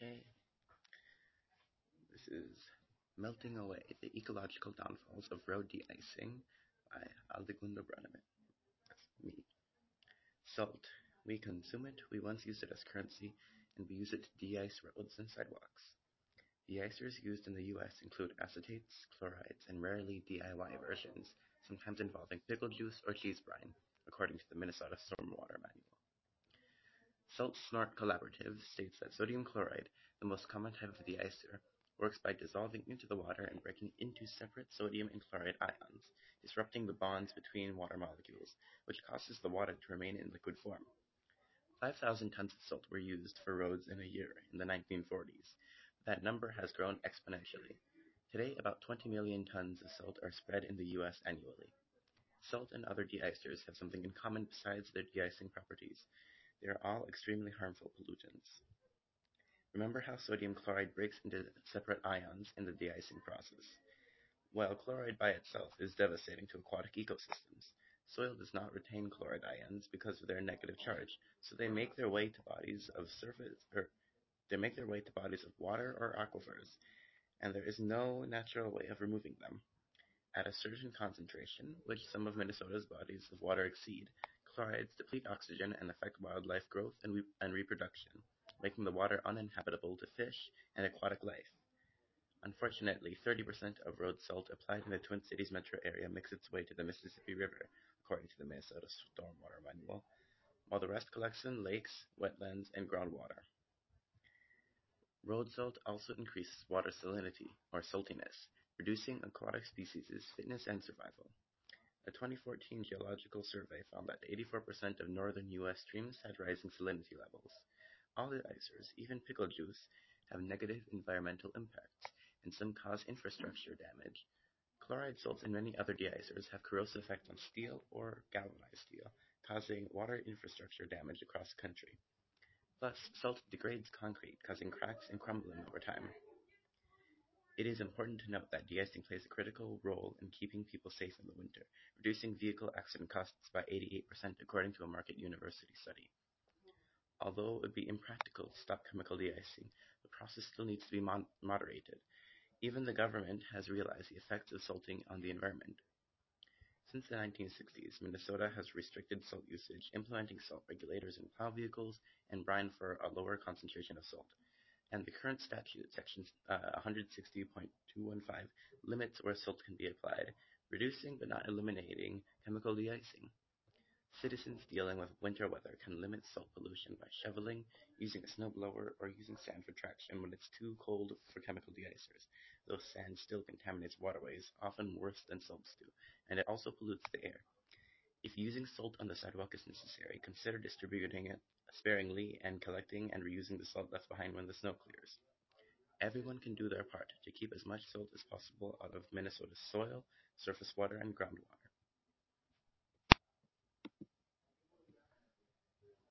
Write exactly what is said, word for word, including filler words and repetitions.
Okay, this is Melting Away, the Ecological Downfalls of Road De-icing by Aldegundo Brannaman. That's me. Salt. We consume it, we once used it as currency, and we use it to de-ice roads and sidewalks. De-icers used in the U S include acetates, chlorides, and rarely D I Y versions, sometimes involving pickle juice or cheese brine, according to the Minnesota Stormwater Manual. Salt Snort Collaborative states that sodium chloride, the most common type of de-icer, works by dissolving into the water and breaking into separate sodium and chloride ions, disrupting the bonds between water molecules, which causes the water to remain in liquid form. five thousand tons of salt were used for roads in a year in the nineteen forties. That number has grown exponentially. Today, about twenty million tons of salt are spread in the U S annually. Salt and other de-icers have something in common besides their de-icing properties. They are all extremely harmful pollutants. Remember how sodium chloride breaks into separate ions in the de-icing process? While chloride by itself is devastating to aquatic ecosystems, soil does not retain chloride ions because of their negative charge, so they make their way to bodies of surface or they make their way to bodies of water or aquifers, and there is no natural way of removing them. At a certain concentration, which some of Minnesota's bodies of water exceed, chlorides deplete oxygen and affect wildlife growth and, re- and reproduction, making the water uninhabitable to fish and aquatic life. Unfortunately, thirty percent of road salt applied in the Twin Cities metro area makes its way to the Mississippi River, according to the Minnesota Stormwater Manual, while the rest collects in lakes, wetlands, and groundwater. Road salt also increases water salinity, or saltiness, reducing aquatic species' fitness and survival. A twenty fourteen geological survey found that eighty-four percent of northern U S streams had rising salinity levels. All the icers, even pickle juice, have negative environmental impacts, and some cause infrastructure damage. Chloride salts and many other de-icers have corrosive effect on steel or galvanized steel, causing water infrastructure damage across the country. Plus, salt degrades concrete, causing cracks and crumbling over time. It is important to note that de-icing plays a critical role in keeping people safe in the winter, reducing vehicle accident costs by eighty-eight percent according to a Marquette University study. Although it would be impractical to stop chemical de-icing, the process still needs to be mon- moderated. Even the government has realized the effects of salting on the environment. Since the nineteen sixties, Minnesota has restricted salt usage, implementing salt regulators in plow vehicles and brine for a lower concentration of salt. And the current statute, section uh, one sixty point two fifteen, limits where salt can be applied, reducing but not eliminating chemical de-icing. Citizens dealing with winter weather can limit salt pollution by shoveling, using a snowblower, or using sand for traction when it's too cold for chemical de-icers, though sand still contaminates waterways, often worse than salts do, and it also pollutes the air. If using salt on the sidewalk is necessary, consider distributing it sparingly and collecting and reusing the salt left behind when the snow clears. Everyone can do their part to keep as much salt as possible out of Minnesota's soil, surface water, and groundwater.